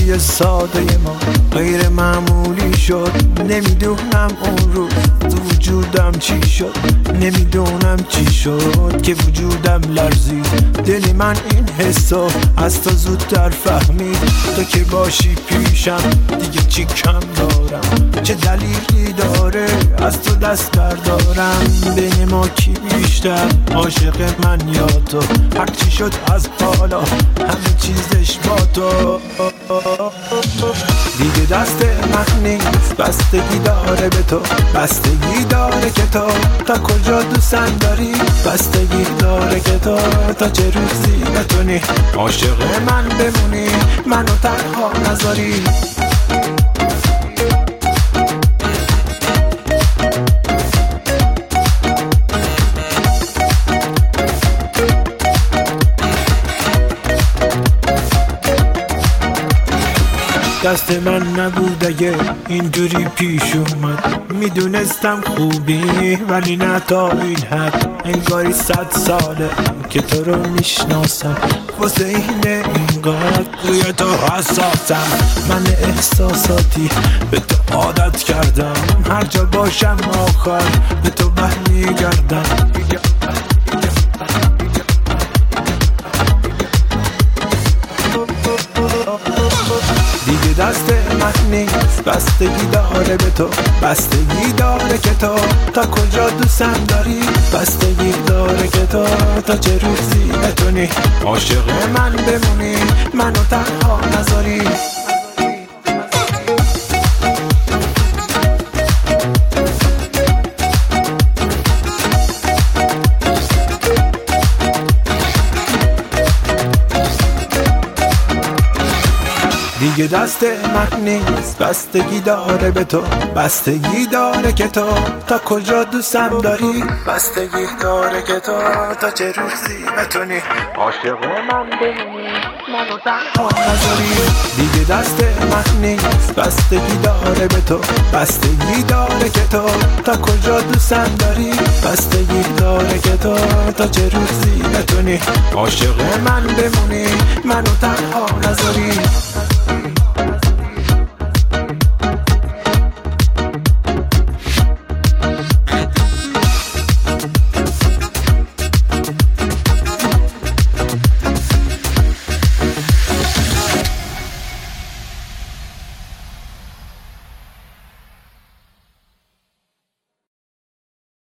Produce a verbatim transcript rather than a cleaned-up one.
زندگی ساده ما غیر معمولی شد. نمیدونم اون روز تو وجودم چی شد، نمیدونم چی شد که وجودم لرزید. دل من این حسو از تو زودتر فهمید. تو که باشی پیشم دیگه چی کم دارم، چه دلیلی داره از تو دست بردارم. بین ما کی بیشتر عاشق من یا تو؟ هر چی شد از حالا همه چیزش با تو. دیگه دست من نیست، بستگی داره به تو، بستگی داره که تو تا کجا دوستم داری، بستگی داره که تو تا چه روزی بتونی عاشق من بمونی، منو تنها نذاری. دست من نبود اگه اینجوری پیش اومد. میدونستم خوبی ولی نه تا این حد. انگاری صد ساله که تو رو میشناسم، واسه اینه اینقدر روی تو حساسم. من احساساتی به تو عادت کردم، هر جا باشم آخر به تو برمیگردم. دیگه دست من نیست، بستگی داره به تو، بستگی داره که تو تا کجا دوستم داری، بستگی داره که تو تا چه روزی بتونی عاشق من بمونی، منو تنها نذاری. دیگه دست من نیست، بستگی داره به تو، بستگی داره که تو تا کجا دوستم داری، بستگی داره که تو تا چه روزی بتونی عاشق من بمونی، منو تنها نذاری. دیگه دست من نیست، بستگی داره به تو، بستگی داره که تو تا کجا دوستم داری، بستگی داره که تو تا چه روزی بتونی عاشق من بمونی، منو تنها نذاری.